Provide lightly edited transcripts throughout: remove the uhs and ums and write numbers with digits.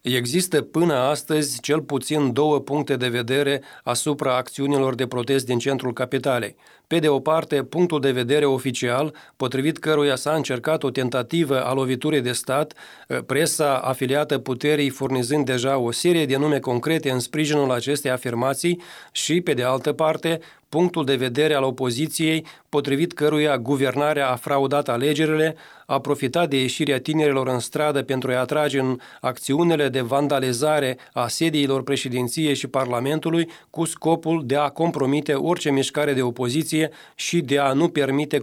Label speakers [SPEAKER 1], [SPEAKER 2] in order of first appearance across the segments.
[SPEAKER 1] Există până astăzi cel puțin două puncte de vedere asupra acțiunilor de protest din centrul capitalei. Pe de o parte, punctul de vedere oficial, potrivit căruia s-a încercat o tentativă a loviturii de stat, presa afiliată puterii furnizând deja o serie de nume concrete în sprijinul acestei afirmații, și, pe de altă parte, punctul de vedere al opoziției, potrivit căruia guvernarea a fraudat alegerile, a profitat de ieșirea tinerilor în stradă pentru a-i atrage în acțiunile de vandalizare a sediilor președinției și Parlamentului, cu scopul de a compromite orice mișcare de opoziție și de a nu permite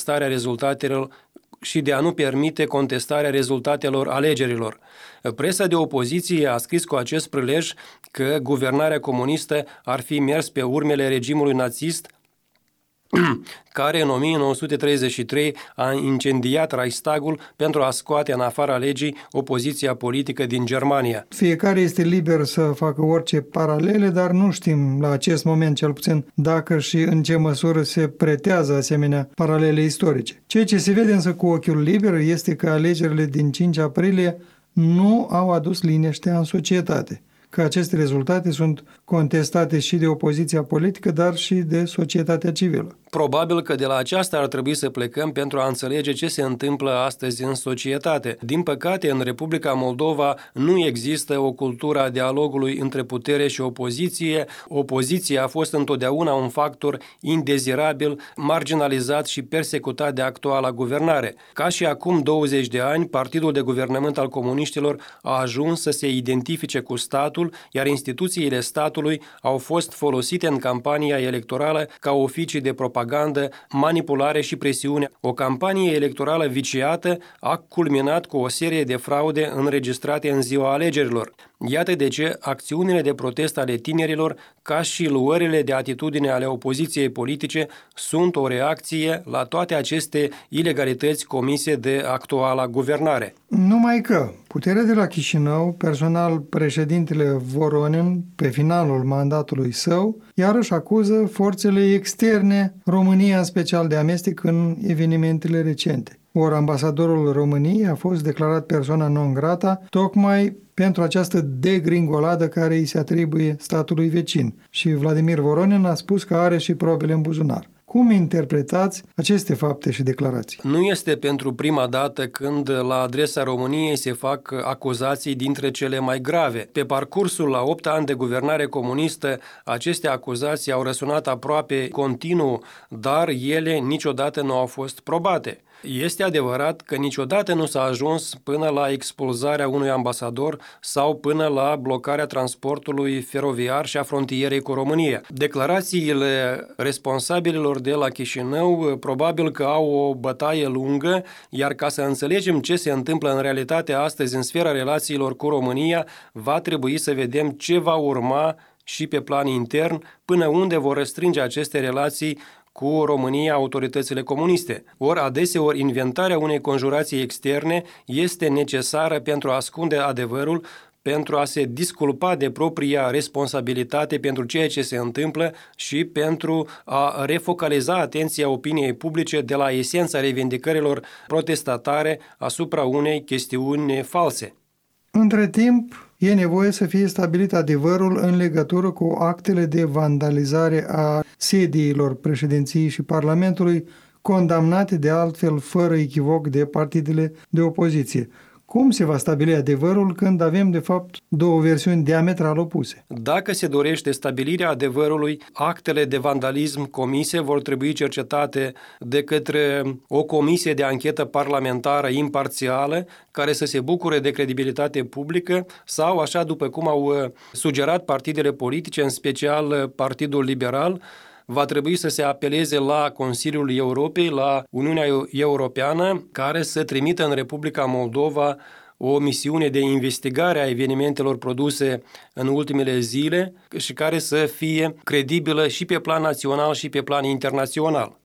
[SPEAKER 1] contestarea rezultatelor alegerilor. Presa de opoziție a scris cu acest prilej că guvernarea comunistă ar fi mers pe urmele regimului nazist, care în 1933 a incendiat Reichstagul pentru a scoate în afara legii opoziția politică din Germania.
[SPEAKER 2] Fiecare este liber să facă orice paralele, dar nu știm la acest moment cel puțin dacă și în ce măsură se pretează asemenea paralele istorice. Ceea ce se vede însă cu ochiul liber este că alegerile din 5 aprilie nu au adus liniștea în societate, că aceste rezultate sunt contestate și de opoziția politică, dar și de societatea civilă.
[SPEAKER 1] Probabil că de la aceasta ar trebui să plecăm pentru a înțelege ce se întâmplă astăzi în societate. Din păcate, în Republica Moldova nu există o cultură a dialogului între putere și opoziție. Opoziția a fost întotdeauna un factor indezirabil, marginalizat și persecutat de actuala guvernare. Ca și acum 20 de ani, Partidul de Guvernământ al Comuniștilor a ajuns să se identifice cu statul, iar instituțiile statului au fost folosite în campania electorală ca oficii de propagandă, manipulare și presiune. O campanie electorală viciată a culminat cu o serie de fraude înregistrate în ziua alegerilor. Iată de ce acțiunile de protest ale tinerilor, ca și luările de atitudine ale opoziției politice, sunt o reacție la toate aceste ilegalități comise de actuala guvernare.
[SPEAKER 2] Numai că puterea de la Chișinău, personal președintele Voronin, pe finalul mandatului său, iarăși acuză forțele externe, România în special, de amestec în evenimentele recente. Ori ambasadorul României a fost declarat persoana non grata tocmai pentru această degringoladă care îi se atribuie statului vecin. Și Vladimir Voronin a spus că are și probele în buzunar. Cum interpretați aceste fapte și declarații?
[SPEAKER 1] Nu este pentru prima dată când la adresa României se fac acuzații dintre cele mai grave. Pe parcursul la 8 ani de guvernare comunistă, aceste acuzații au răsunat aproape continuu, dar ele niciodată nu au fost probate. Este adevărat că niciodată nu s-a ajuns până la expulzarea unui ambasador sau până la blocarea transportului feroviar și a frontierei cu România. Declarațiile responsabililor de la Chișinău probabil că au o bătaie lungă, iar ca să înțelegem ce se întâmplă în realitate astăzi în sfera relațiilor cu România, va trebui să vedem ce va urma și pe plan intern, până unde vor restrânge aceste relații cu România autoritățile comuniste. Ori adeseori inventarea unei conjurații externe este necesară pentru a ascunde adevărul, pentru a se disculpa de propria responsabilitate pentru ceea ce se întâmplă și pentru a refocaliza atenția opiniei publice de la esența revendicărilor protestatare asupra unei chestiuni false.
[SPEAKER 2] Între timp, e nevoie să fie stabilit adevărul în legătură cu actele de vandalizare a sediilor președinției și Parlamentului, condamnate de altfel fără echivoc de partidele de opoziție. Cum se va stabili adevărul când avem, de fapt, două versiuni diametral opuse?
[SPEAKER 1] Dacă se dorește stabilirea adevărului, actele de vandalism comise vor trebui cercetate de către o comisie de anchetă parlamentară imparțială, care să se bucure de credibilitate publică, sau, așa după cum au sugerat partidele politice, în special Partidul Liberal, va trebui să se apeleze la Consiliul Europei, la Uniunea Europeană, care să trimită în Republica Moldova o misiune de investigare a evenimentelor produse în ultimele zile și care să fie credibilă și pe plan național și pe plan internațional.